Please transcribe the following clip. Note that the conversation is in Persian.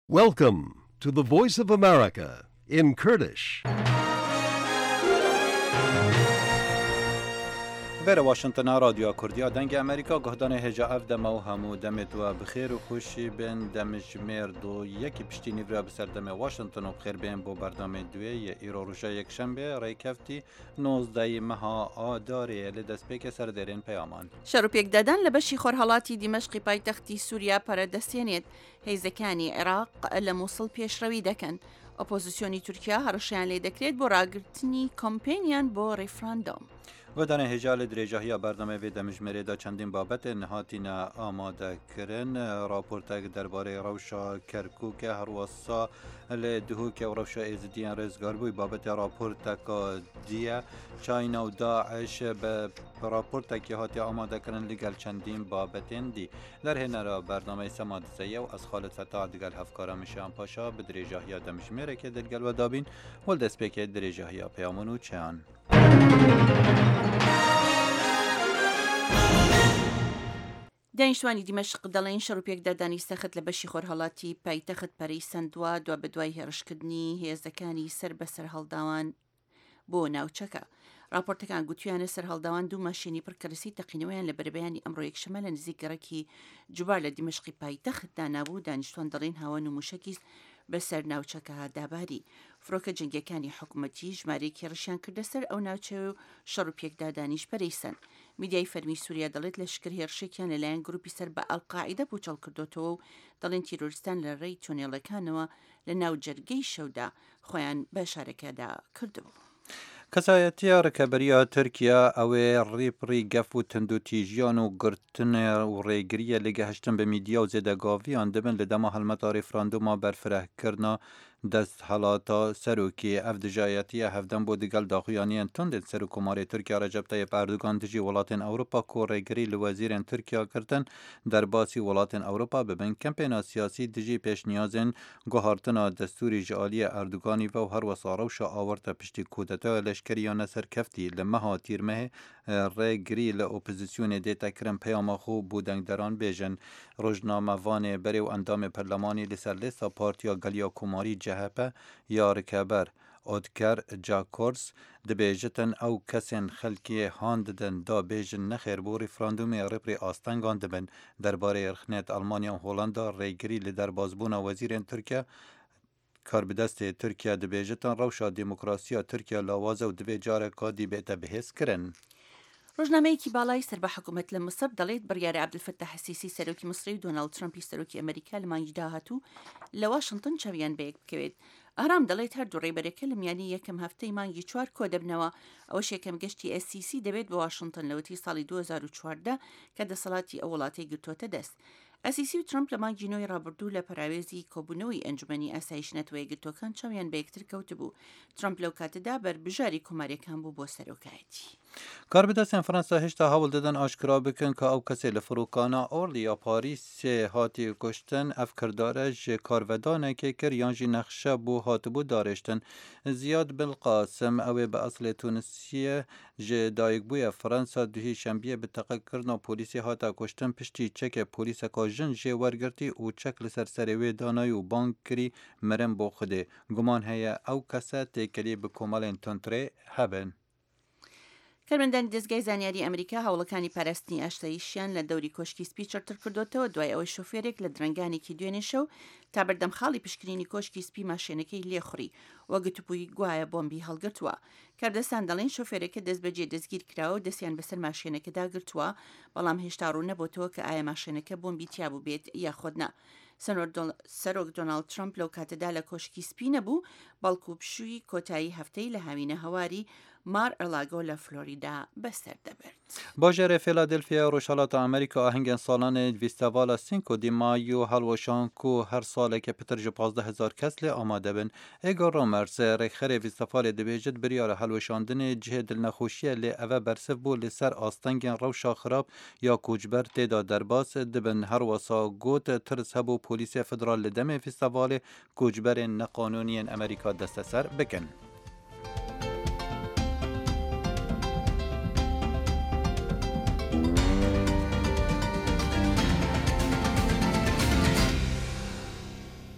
Welcome to the Voice of America in Kurdish. بر واشنطن رادیو کردیا دنگ امریکا گهدان هجا اف دم و همو دمت و بخیر و خوشی بین دمش مردو یکی پشتی نیورا بسر دم واشنطن و بخیر بین بو برنامه دوی ایرو روشا یک شنبه ریکفتی 19 مها آداره لدست پیک سر درین پیامان شەڕوپێک دادان لە بەشی خۆرهەڵاتی دیمەشقی پایتەختی سووریا پەرەدەستێنێت هێزەکانی عێراق لە مووسڵ پێشڕەوی دەکەن. ئۆپۆزیسیۆنی تورکیا هەڕەشیان لێ دەکرێت بۆ ڕاگررتنی کۆمپینیان بۆ ڕیفراندۆم. ودانه هجال درجاهی برنامه و دمجمره دا چندین بابت نهاتین آماده کرن راپورتک درباره روشا کرکوک هروسا لدهو که روشا ازدیان رزگار بوی بابت راپورتک دیه چاینا و داعش به راپورتک هاتی آماده کرن لگل چندین بابتین دی در هنر برنامه سمادزیه و از خالد فتاح دگل هفکارا مشان پاشا به درجاهی دمجمره که دلگل و دابین ولدست پیک درجاهی پیامونو چان دانیشتوانی دیمەشق دەڵێن شەڕوپێک دادانی سەخت لە بەشی خۆرهەڵاتی پایتەخت پەرەی سندووە دوا بەدوای هێرشکردنی هێزەکانی سەر بەسەر هەڵداوان بۆ ناوچەکە. راپۆرتەکان گوتویانە سەر هەڵداوان دوو ماشێنی پڕکەرسی تەقینەوەیان لە بەربەیانی ئەمڕۆ یەکشەمە لە نزیک گەڕەکی جوبار لە دیمەشقی پایتەختدا نابوو. دانیشتوان دەڵێن هاوان و موشەکیز بەسەر ناوچەکە داباری. فڕۆکە جەنگیەکانی حکوومەتی ژمارەیەکی ڕشیان کردە سەر ئەو ناوچە و شەڕوپێک دادانیش پەرەیسەن. میدیای فەرمی سووریا دەڵێت لە شکر هێرشێکیان لەلایەن گروپی سەر بە ئەڵقاعیدە پوچەڵ کردوتەوە و دەڵێن تیرۆریستان لە ڕێی تۆنێڵەکانەوە لە ناو جەرگەی شەودا خۆیان بە شارەکەدا کردبوو. کەسایەتیە ڕکەبەریە تورکیا ئەوێ ڕیپڕی گەف و تندوتیژیان و گرتن و ڕێگریە لێگەهشتن بە میدیا و زێدەگاڤیان دەبن لە دەما هەلمەتا ڕێفراندۆما بەرفرەهکردنا دەست هەڵاتە سەرۆکی ئەف دژایەتیە هەفدەم بۆ دگەل داخویانیان تندێت سەر و کۆماری تورکیا ڕەجەب تەیب ئەردوغان دژی وڵاتên ئەوروپا کۆ ڕێگری لە وەزیرên تورکیا کردن دەرباسی وڵاتên ئەوروپا ببن کەمپێنا سیاسی دژی پێشنیازên گوهارتنا دەستوری ji aliyê ئەردوغانی ve و هەروەسا ڕەوشە ئاورتە پشتی کودەتەوە لەشکریانە سەرکەفتی لە مەها تیرمەهê ڕێگری لە ئۆپۆزیسیۆنê دێتە kirin peyama xwe bû dengderan bêjin rojnamevanê berê û endamê perlemanî li ser lêsta partiya geliya Komarî CHP ya Rikeber Odker Jakors dibêjitin ew kesên xelkiyê han didin da bêjin nexêr bû referandûmê rêprê astengan dibin derbarê Rixnet Almanya û Hollanda rêgirî li derbasbûna wezîrên Tirkiye karbidestê Tirkiye dibêjitin rewşa demokrasiya Tirkiye lawaze û divê careka dîbête bihêz kirin. ڕۆژنامەیەکی باڵای سەر بە حکوومەت لە مسر دەڵێت بڕیارە عەبدولفەتاح السیسی سەرۆکی مسری و دۆناڵد ترامپی سەرۆکی ئەمریکا لە مانگی داهاتوو لە واشنتن چاویان بەیەک بکەوێت. ئارام دەڵێت هەردوو ڕێبەرەکە لە میانی یەکەم هەفتەی مانگی 4 کۆ دەبنەوە. ئەوەش یەکەم گەشتی SCC دەبێت بە واشنتن لەوەتی ساڵی 2014 کە دەسەڵاتی ئەو وڵاتی گرتوۆتە دەست. ئەسیسی و ترامپ لە مانگی نۆی ڕابردوو لە پەراوێزی کۆبوونەوەی ئەنجومەنی ئاسایش نەتەوەی گرتوەکان چاویان بە یەکتر کەوتبوو. ترامپ لەو کاتەدا بەربژاری کۆماریەکان بوو بۆ سەرۆکایەتی. کاربدەستên Fransa hêşta hewl didin aşkira bikin ka ew kesê li firokana Orly ya Parîsê hatiye kuştin ev kirdare ji karvedanekê kir yan jî nexşe bû hatibû darêştin. Ziyad Bilqasim ew ê bi eslê Tunisiye ji dayîkbûyê Fransa duhî şembiyê bi teqekirina polîsê hata kuştin piştî çekê polîseka jin jê wergirtî û çek li ser serê wê danayî û bang kirî mirin bo Xwedê. Guman heye ew kese têkelî bi komelên tundrê hebin. کارمەندانی دەستگای زانیاری ئەمریکا هەوڵەکانی پاراستنی ئاشتیشیان لە دەوری کۆشکی سپی چڕتر کردوتەوە دوای ئەوەی شۆفێرێک لە درەنگانێکی دوێنێ شەو تا بەردەم خاڵی پشکنینی کۆشکی سپی ماشێنەکەی لێخوڕی وە گوتبووی گوایە بۆمبی هەڵگرتووە. کاردەسان دەڵێن شۆفێرەکە دەست بەجێ دەستگیر کراوە و دەستیان بەسەر ماشێنەکەدا گرتووە بەڵام هێشتا ڕوو نەبووتەوە کە ئایا ماشێنەکە بۆمبی تیابوو بێت یاخۆدنا. سەرۆک دۆناڵد ترامپ لەو کاتەدا لە کۆشکی سپی نەبوو بەڵکو پشووی کۆتایی هەفتەی لە هاوینە هەواری مار ئەلاگۆ لە فلۆریدا بەسەر دەبێت. باژێرê Filadelfia Rojhilatê Amerîka ahengên salanê Fîstevala Cinco de Mayo helweşan ku her saleke pitir ji 15,000 kes lê amade bin. Igor Romers rêxerê Fîstevalê dibêjit biryara helweşandinê cihê dilnexweşiya lê ev bersiv bû li ser astengên rewşa xirab ya koçber têda derbas dibin. Her wesa got tirs hebû polîsê federal li demê Fîstevalê koçberên neqanûniyên Amerîka desteser bikin.